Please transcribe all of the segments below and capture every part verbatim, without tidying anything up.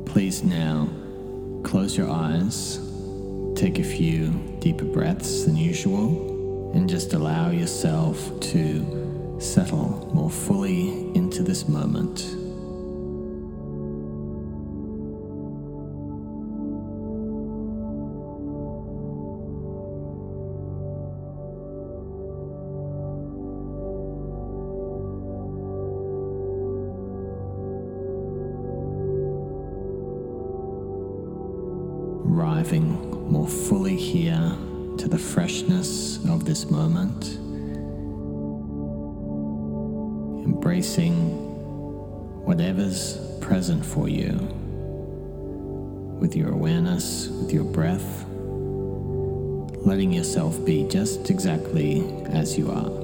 Please now close your eyes, take a few deeper breaths than usual, and just allow yourself to settle more fully into this moment. Arriving more fully here to the freshness of this moment, embracing whatever's present for you with your awareness, with your breath, letting yourself be just exactly as you are.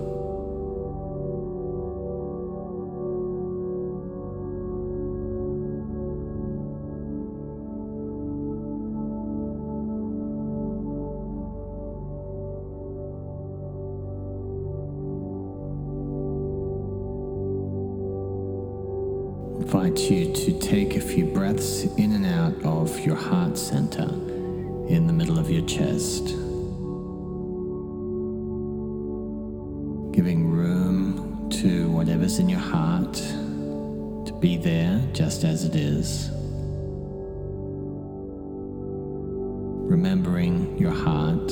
Invite you to take a few breaths in and out of your heart center in the middle of your chest, giving room to whatever's in your heart to be there just as it is, remembering your heart,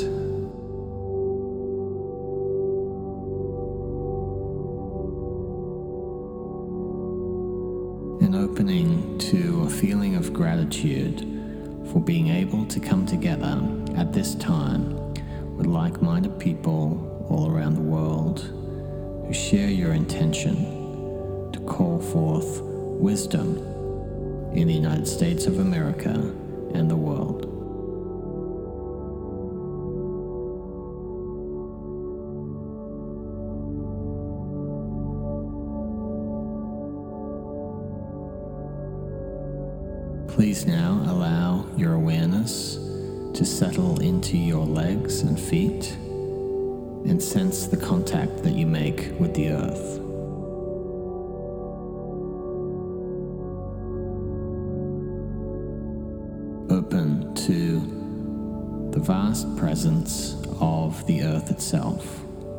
and opening to a feeling of gratitude for being able to come together at this time with like-minded people all around the world who share your intention to call forth wisdom in the United States of America and the world. Please now allow your awareness to settle into your legs and feet and sense the contact that you make with the earth. Open to the vast presence of the earth itself.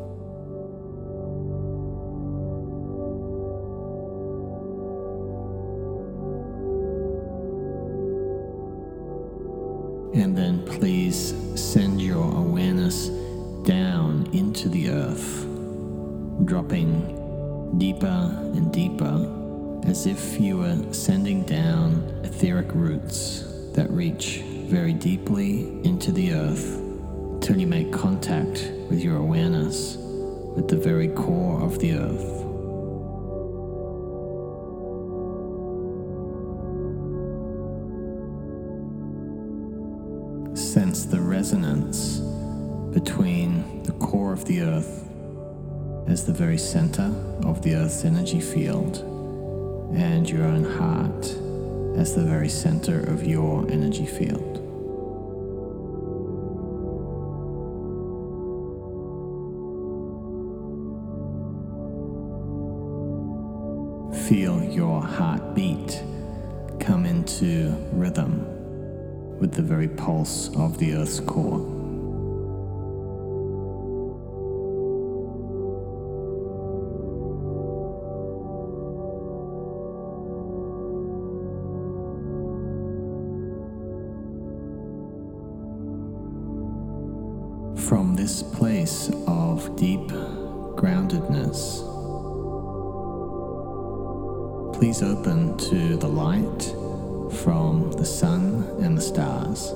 And then please send your awareness down into the earth, dropping deeper and deeper as if you were sending down etheric roots that reach very deeply into the earth till you make contact with your awareness with the very core of the earth. Sense the resonance between the core of the earth as the very center of the earth's energy field and your own heart as the very center of your energy field. Feel your heartbeat come into rhythm with the very pulse of the earth's core. From this place of deep groundedness, please open to the light from the sun and the stars.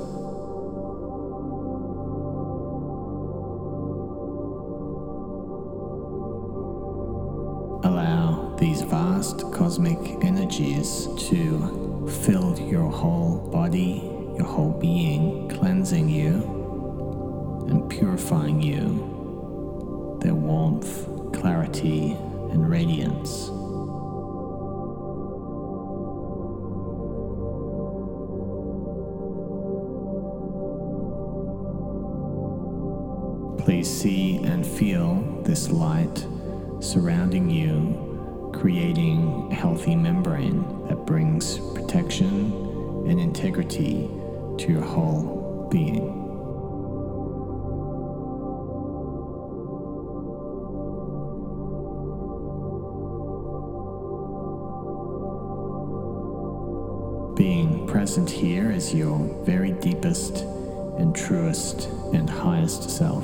Allow these vast cosmic energies to fill your whole body, your whole being, cleansing you and purifying you, their warmth, clarity, and radiance. Please see and feel this light surrounding you, creating a healthy membrane that brings protection and integrity to your whole being. Being present here is your very deepest and truest and highest self.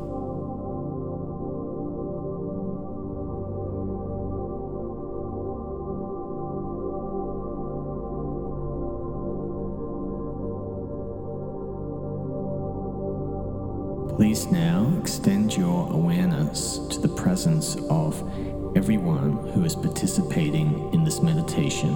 Please now extend your awareness to the presence of everyone who is participating in this meditation.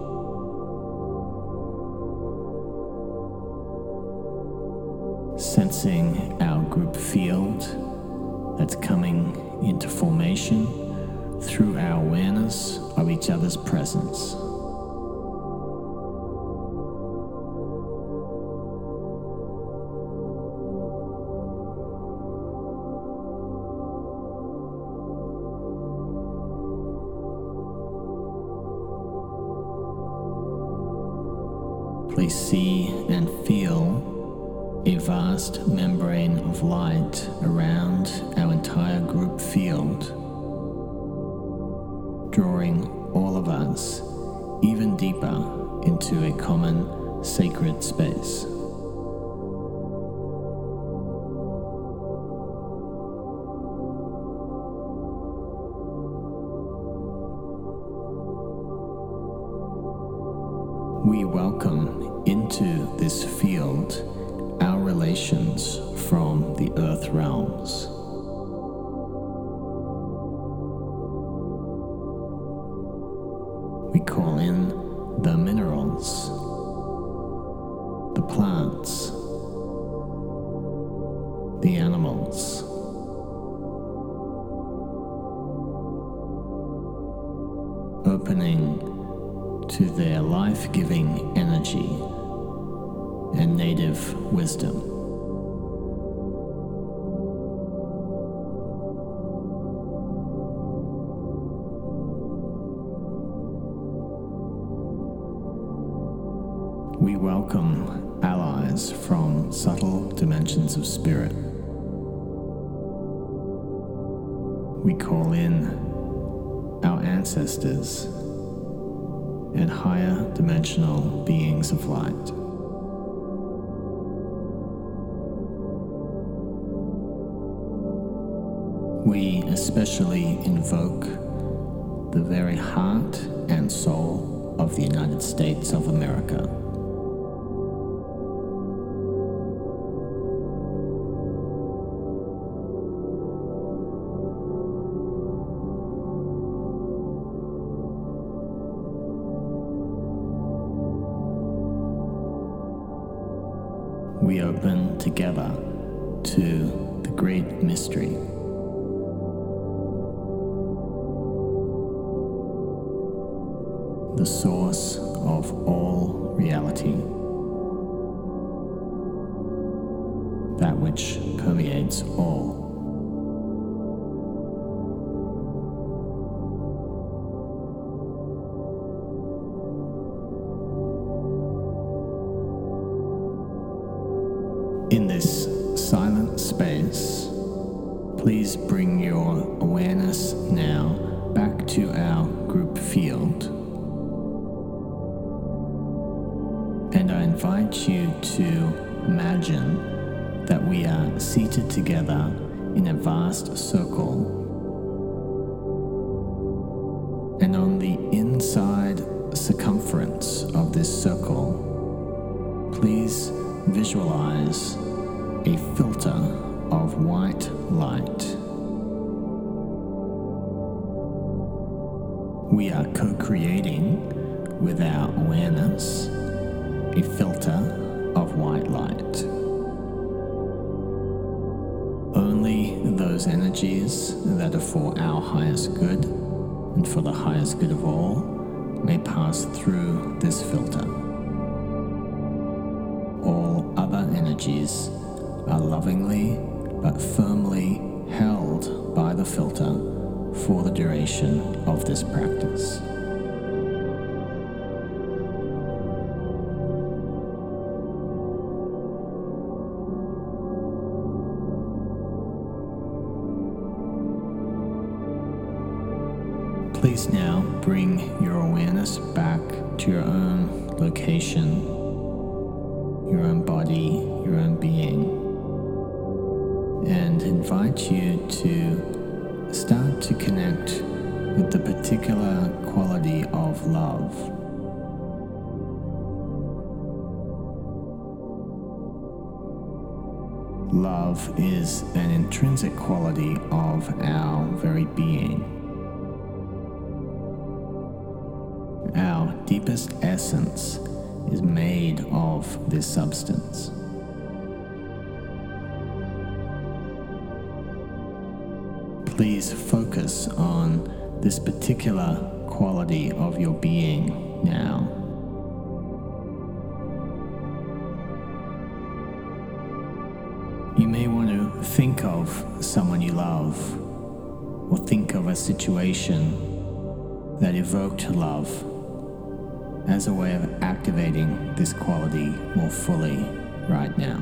Sensing our group field that's coming into formation through our awareness of each other's presence. Please see and feel a vast membrane of light around our entire group field, drawing all of us even deeper into a common sacred space. We welcome into this field our relations from the earth realms. We call in the minerals, the plants, the animals, opening to their life-giving energy and native wisdom. We welcome allies from subtle dimensions of spirit. We call in our ancestors and higher dimensional beings of light. We especially invoke the very heart and soul of the United States of America. We open together to the great mystery. The source of all reality, that which permeates all. In this silent space, please bring your awareness now back to our group field. And I invite you to imagine that we are seated together in a vast circle. And on the inside circumference of this circle, please visualize a filter of white light. We are co-creating with our awareness a filter of white light. Only those energies that are for our highest good and for the highest good of all may pass through this filter. All other energies are lovingly but firmly held by the filter for the duration of this practice. Please now bring your awareness back to your own location, your own body, your own being, and invite you to start to connect with the particular quality of love. Love is an intrinsic quality of our very being. Our deepest essence is made of this substance. Please focus on this particular quality of your being now. You may want to think of someone you love, or think of a situation that evoked love as a way of activating this quality more fully right now.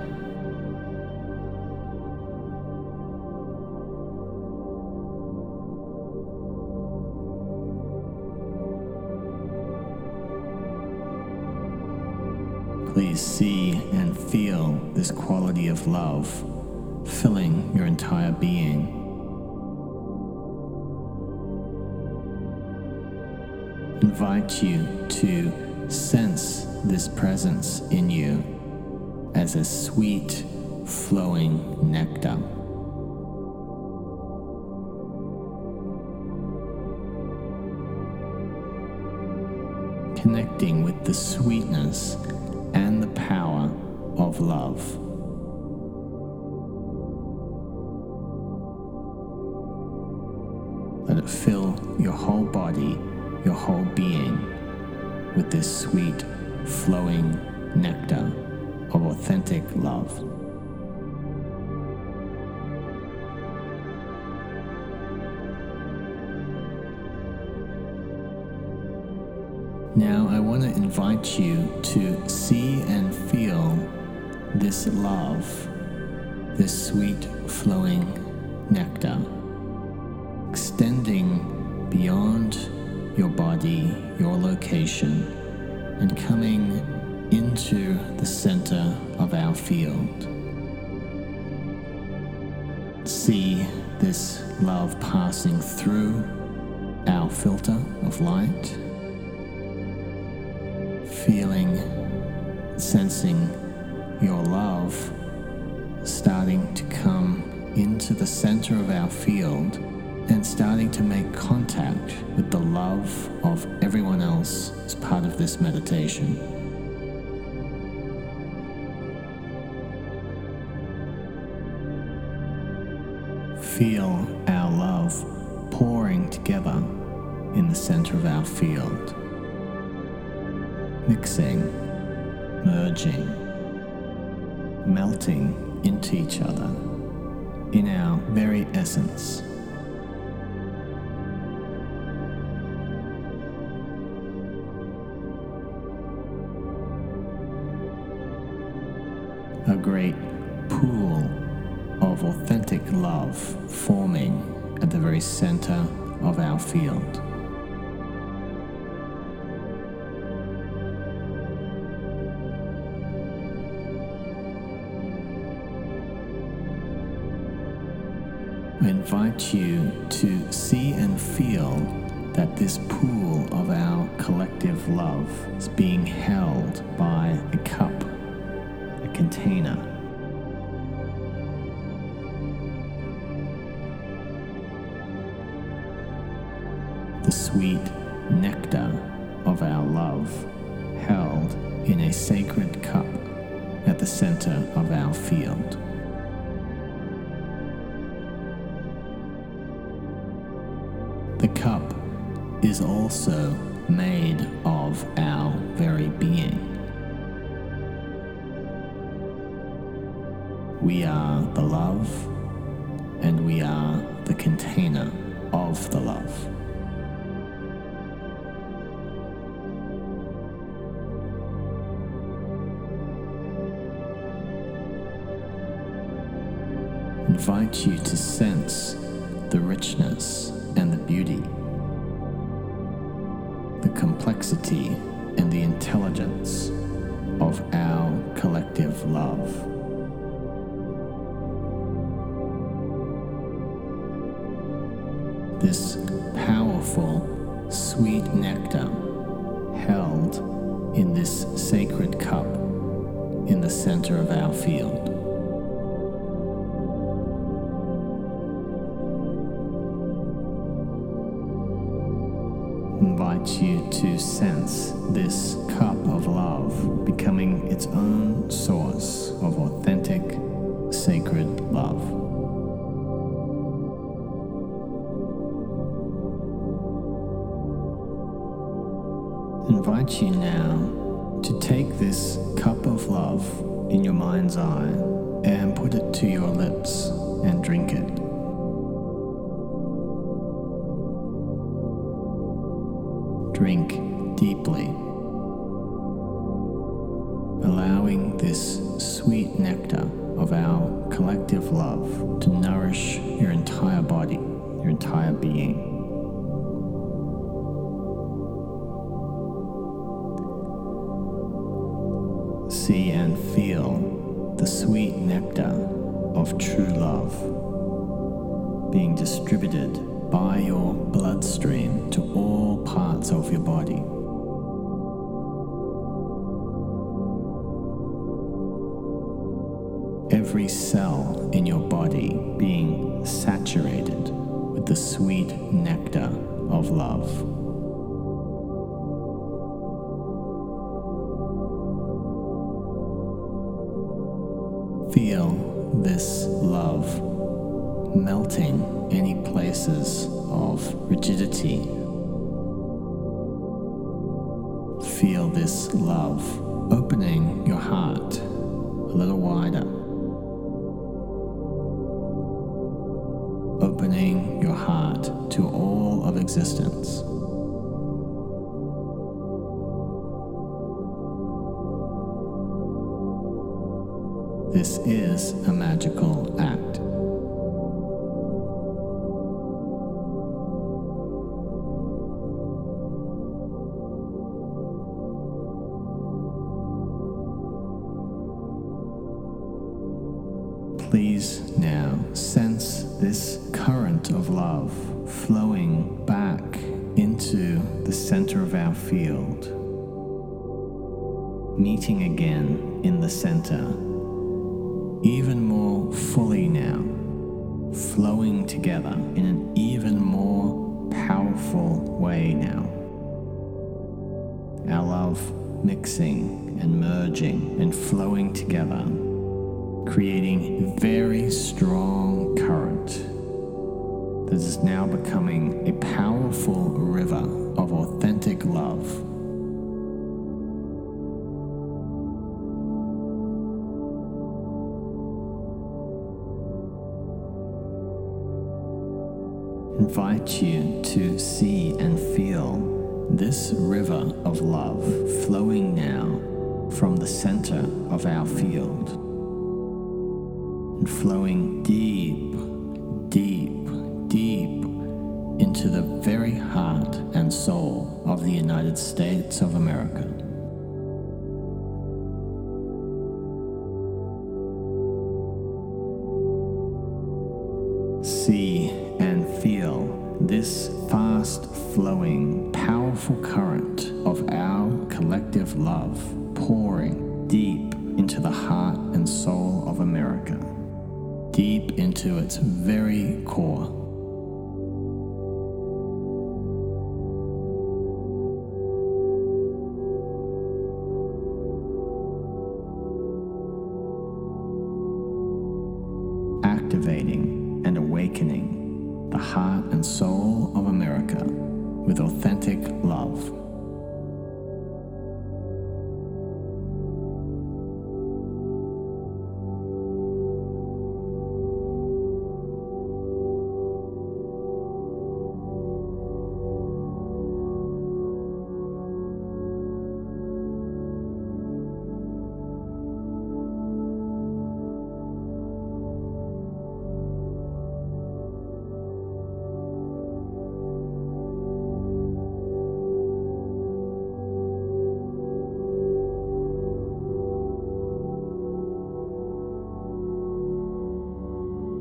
Please see and feel this quality of love filling your entire being. Invite you to sense this presence in you as a sweet, flowing nectar. Connecting with the sweetness and the power of love. Let it fill your whole body, your whole being, with this sweet, flowing nectar of authentic love. Now I want to invite you to see and feel this love, this sweet flowing nectar, extending beyond your body, your location, and coming into the center of our field. See this love passing through our filter of light, feeling, sensing your love starting to come into the center of our field and starting to make contact with the love of everyone else as part of this meditation. Feel our love pouring together in the center of our field, mixing, merging, melting into each other in our very essence. A great pool of authentic love forming at the very center of our field. I invite you to see and feel that this pool of our collective love is being held by a cup, a container. The sweet nectar of our love held in a sacred cup at the center of our field. The cup is also made of our very being. We are the love, and we are the container of the love. Invite you to sense the richness and the beauty the complexity and the intelligence of our collective love. This powerful, sweet nectar held in this sacred cup in the center of our field. Invite you to sense this cup of love becoming its own source of authentic, sacred love. Invite you now to take this cup of love in your mind's eye and put it to your lips and drink it. Drink deeply, allowing this sweet nectar of our collective love to nourish your entire body, your entire being. See and feel the sweet nectar of true love being distributed by your bloodstream to all parts of your body. Every cell in your body being saturated with the sweet nectar of love. Feel this love melting any places of rigidity. Feel this love opening your heart a little wider. Opening your heart to all of existence. This is a magical act. Please now sense this current of love flowing back into the center of our field, meeting again in the center, even more fully now, flowing together in an even more powerful way now. Our love mixing and merging and flowing together, creating a very strong current that is now becoming a powerful river of authentic love. Invite you to see and feel this river of love flowing now from the center of our field and flowing deep, deep, deep into the very heart and soul of the United States of America. See and feel this fast-flowing, powerful current of our collective love pouring deep into the heart and soul of America, deep into its very core. Activating and awakening the heart and soul of America with authentic love.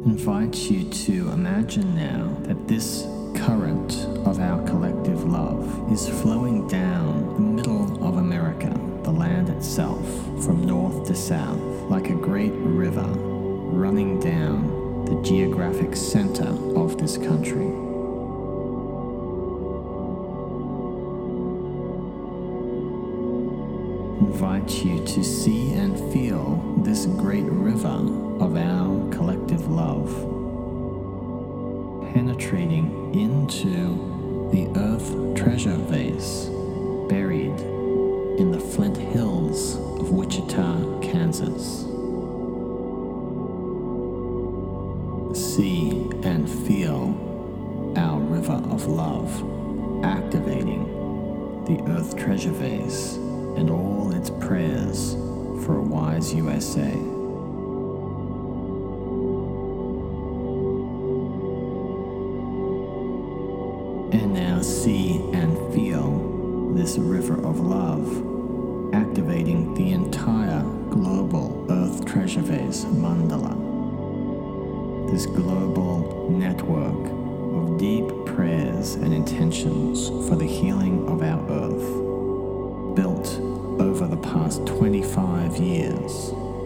invite you to imagine now that this current of our collective love is flowing down the middle of America, the land itself, from north to south, like a great river running down the geographic center of this country. Invite you to see and feel this great river of our collective love penetrating into the earth treasure vase buried in the Flint Hills of Wichita, Kansas. See and feel our river of love activating the earth treasure vase and all its prayers for a wise U S A. And now see and feel this river of love activating the entire global earth treasure vase mandala. This global network of deep prayers and intentions for the healing of our earth, built over the past twenty-five years.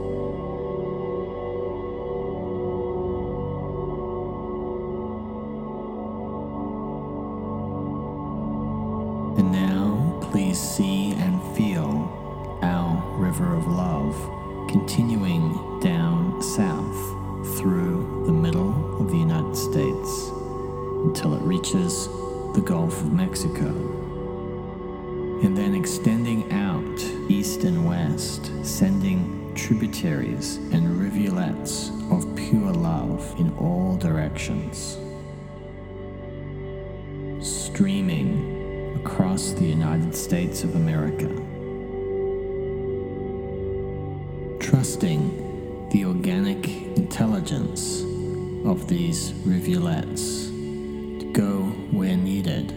And now, please see and feel our river of love continuing down south through the middle of the United States until it reaches the Gulf of Mexico, and then extending out east and west, sending tributaries and rivulets of pure love in all directions, streaming across the United States of America, trusting the organic intelligence of these rivulets to go where needed,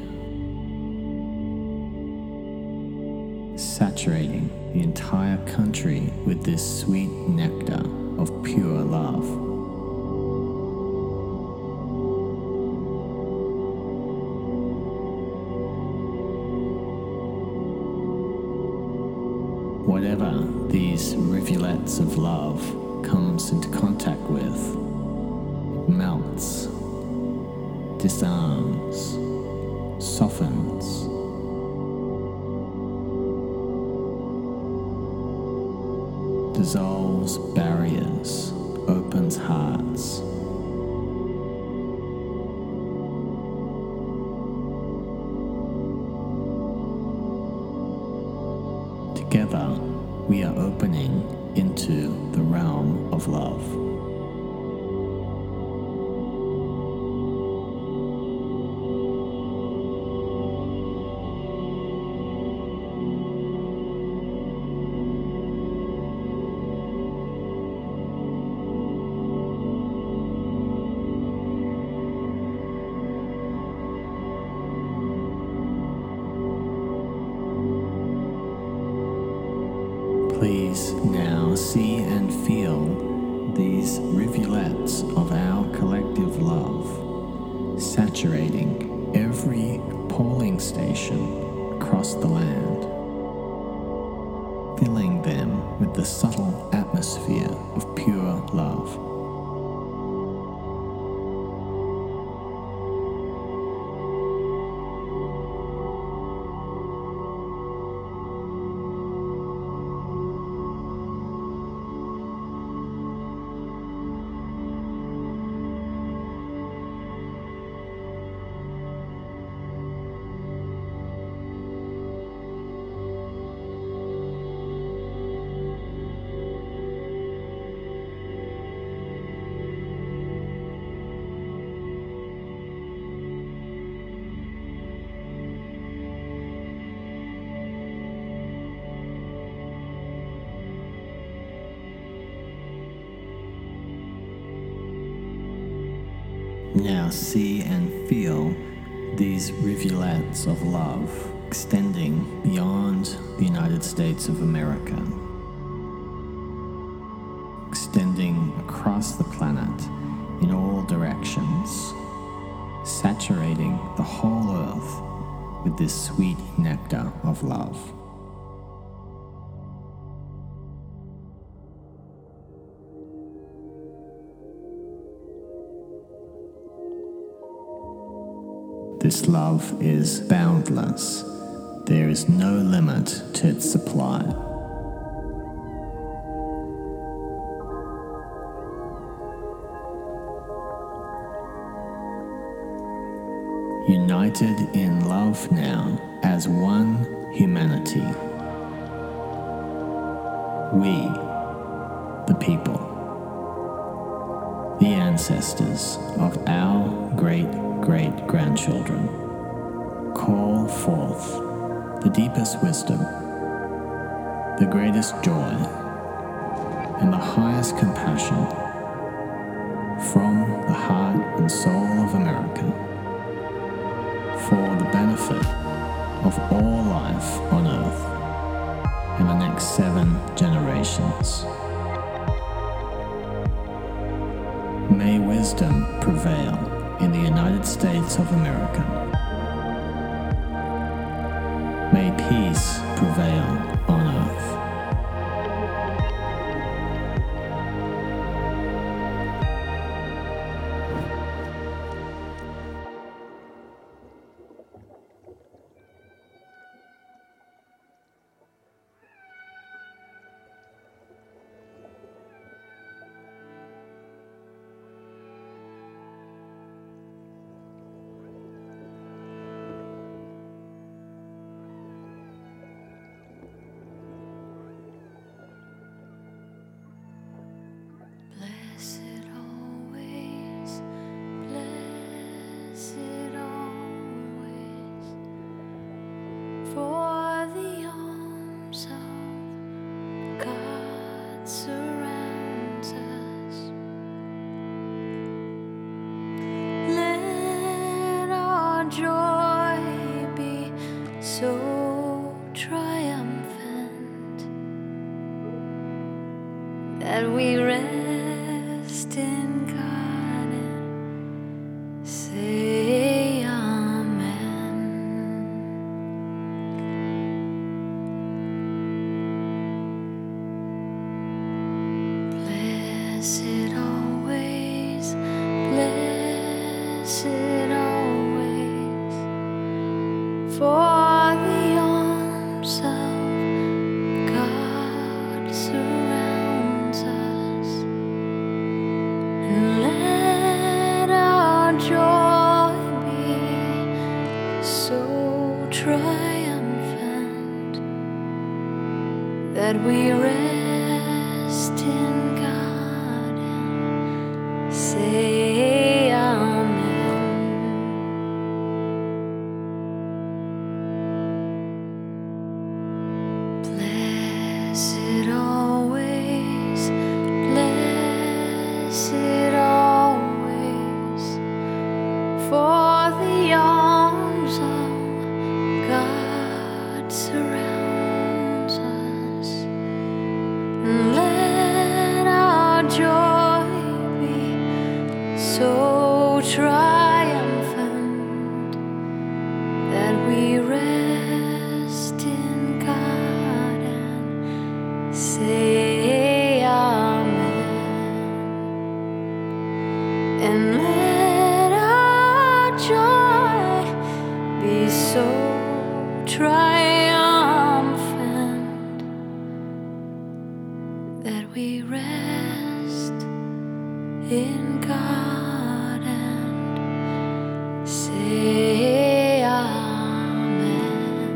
saturating the entire country with this sweet nectar of pure love. Whatever these rivulets of love comes into contact with, it melts, disarms, softens, dissolves barriers, opens hearts. Together, we are opening into the realm of love. Please now see and feel these rivulets of our collective love saturating every polling station across the land, filling them with the subtle atmosphere of pure love. Now see and feel these rivulets of love extending beyond the United States of America, extending across the planet in all directions, saturating the whole earth with this sweet nectar of love. This love is boundless. There is no limit to its supply. United in love now as one humanity. We, the people, the ancestors of our great-great-grandchildren, call forth the deepest wisdom, the greatest joy, and the highest compassion from the heart and soul of America, for the benefit of all life on Earth and the next seven generations. May wisdom prevail in the United States of America. May peace prevail on Earth. So triumphant that we rest in God and say Amen. Blessed always, blessed always, for that we rest in God and say Amen. Blessed always, blessed always, for the arms of God surround us. Let our joy be so triumphant that we rest in God and say Amen. And let our joy be so triumphant that we rest in God and say Amen.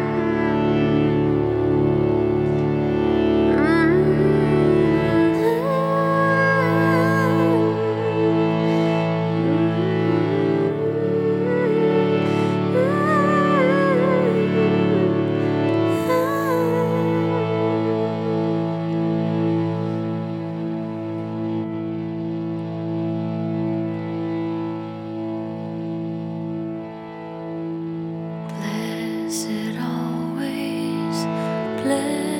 Mm-hmm. place.